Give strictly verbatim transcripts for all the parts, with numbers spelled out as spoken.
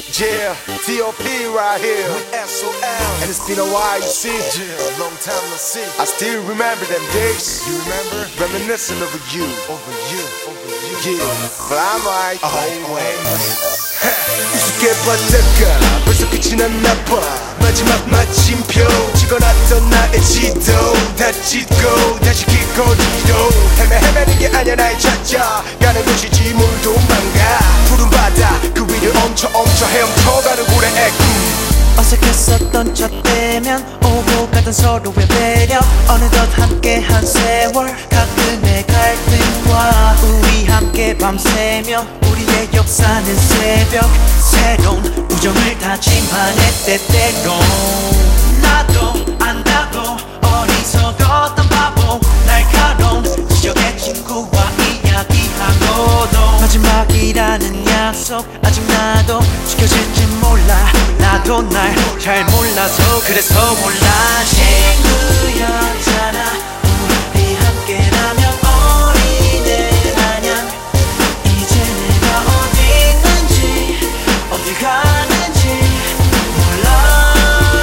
Yeah, T O P right here with S O L. And it's been a while, you see. Yeah, long time no see. I still remember them days. You remember? Reminiscing over you. Over you, over you. Yeah, but I'm like always. 우습게 봤다가 벌써 끝이 났나 봐. 마지막 마침표 찍어놨던 나의 지도 다 찢고 다시 길거리로 헤매 헤매는 게 아니야 나의 찾아 가는 곳이지 뭘 도망가. 푸른 바다 그 위를 엄청 엄청 헤엄쳐가는 고래의 꿈. 어색했었던 첫 대면 오고 가던 서로의 배려 어느덧 함께한 세월 가끔의 갈등과 우리 함께 밤새며 우리의 역사는 새벽 새로운 우정을 다짐하네 때때로 나도 안다고 어리석었던 바보 날카로운 지적의 친구와 이야기하고도 마지막이라는 약속 아직 나도 지켜질지 몰라 나도 날 잘 몰라서 그래서 몰라 친구였잖아 우리 함께라면 어린애 마냥 이제 내가 어디 있는지 어디 가는지 몰라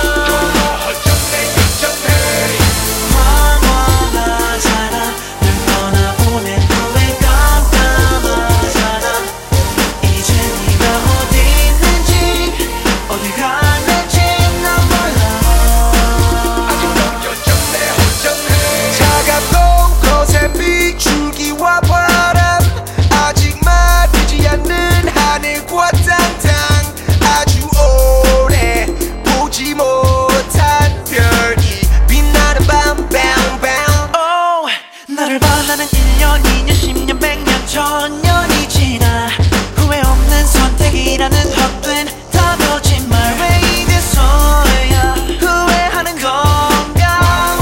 황홀하잖아 널 떠나보낸 후에 깜깜하잖아 이제 네가 어디 있는지 어디 가는지 난 몰라 차갑고 거센 비줄기와 바람 아직 마르지 않는 하늘과 땅땅 아주 오래 보지 못한 별이 빛나는 밤 bound bound. oh, 나를 바라는 일 년 이 년 십 년 백 년 천년이 지나 후회 없는 선택이라는 헛된 다 거짓말 왜 이제서야 후회하는 건가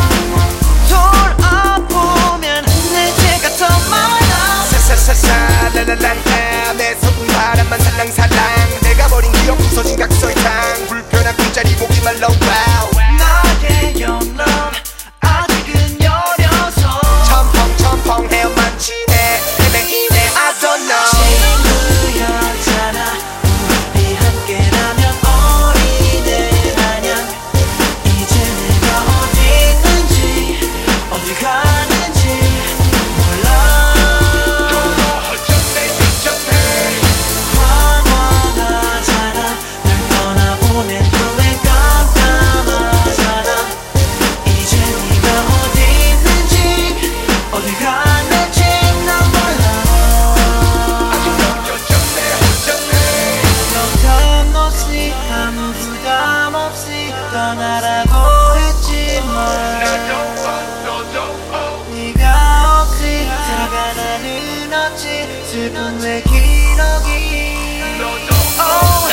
돌아보면 내 죄가 더 많아 사사사사 랄랄랄라 내 속은 바람만 살랑살랑 내가 버린 기억 부서진 각설탕 불편한 빈자리 목이 말라 wow. 나의 영런 아직은 여려서 첨펑 첨펑 헤엄만 치네 헤매이네 I don't know. 친구였잖아 우리 함께라면 어린애 마냥 이제 내가 어디 있는지 어디 가는지 몰라 황홀하잖아 널 떠나보낸 후에 깜깜하잖아 이제 네가 어디 있는지 어디 가는지 난 몰라 부담 없이 아무 부담 없이 떠나라고 했지만 네가 없이 살아가는 어찌 슬픈 내 기록이 oh,